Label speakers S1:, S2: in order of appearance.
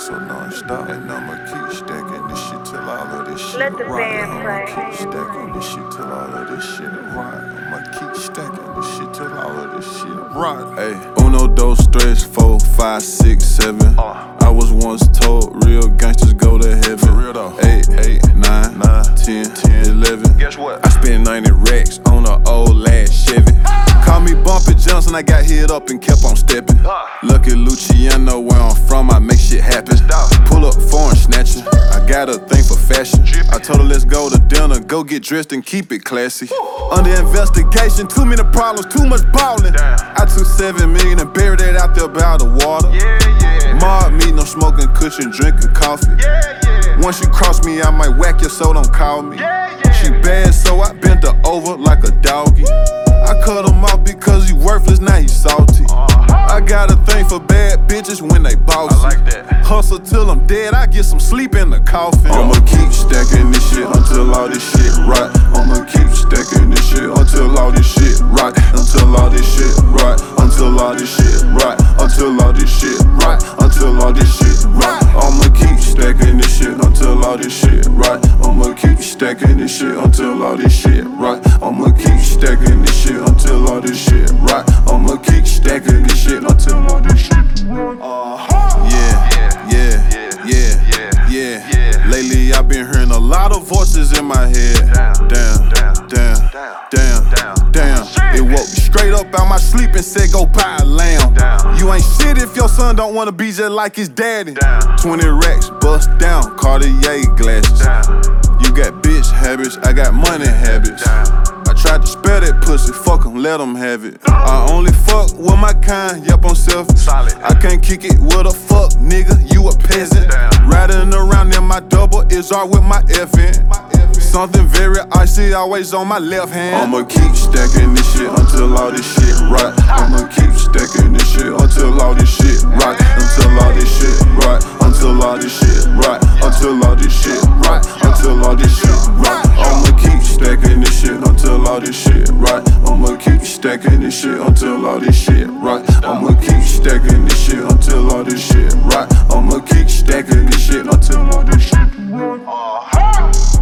S1: so non-stop. And I'ma keep stacking this shit till all of this shit
S2: Let the
S1: right.
S2: band
S1: I'ma
S2: play.
S1: keep stacking this shit till all of this shit right. I'ma keep stacking this shit till all of this shit right. Hey, uno, dos, tres, four, five, six, seven. I was once told real gangsters go to heaven. For real though. 8, 9, 10, 11.
S3: Guess what?
S1: I spent 90 racks on an old ass Chevy. Call me Bumpy Johnson, I got hit up and kept on stepping. Lucky Luciano, where I'm from, I make shit happen. Pull up foreign snatching, I got a thing for fashion. I told her let's go to dinner, go get dressed and keep it classy. Under investigation, too many problems, too much ballin'. I took 7 million and buried it out there by the water. Mob meat, no smoking, cushion, drinking coffee. Once you cross me, I might whack you, so don't call me. She bad, so I bent her over like a doggy. I cut him off because he worthless, now he salty. I got a thing for bad bitches when they bossy.
S3: I like that.
S1: Hustle till I'm dead, I get some sleep in the coffin. I'ma keep stacking this shit until all this shit right. I'ma keep stacking this shit until all this shit right. Until all this shit right. Until all this shit right. Until all this shit right. Until all this shit right. I'ma keep stacking this shit until all this shit right. I'ma keep stacking this shit until all this shit right. I'ma keep stacking this shit until all this shit right. I'ma keep stacking this shit until all this shit right. Yeah. Lately I've been hearing a lot of voices in my head. Damn. It woke me straight up out my sleep and said go buy a lamb. You ain't shit if your son don't wanna be just like his daddy. 20 racks, bust down, Cartier glasses. You got bitch habits, I got money habits. I tried to spare that pussy, fuck 'em, let 'em have it. I only fuck with my kind, yep, I'm selfish. I can't kick it with a fuck nigga, you a peasant. Riding around in my double is all with my FN. Something very icy, always on my left hand. I'ma keep stacking this shit until all this shit right. I'ma keep stacking this shit until all this shit right. Until all this shit right. Until all this shit right. Until all this shit right. Until all this shit right. I'ma keep stacking this shit until all this shit right. I'ma keep stacking this shit until all this shit right. I'ma keep stacking this shit until all this shit right. I'ma keep stacking this shit until all this shit right.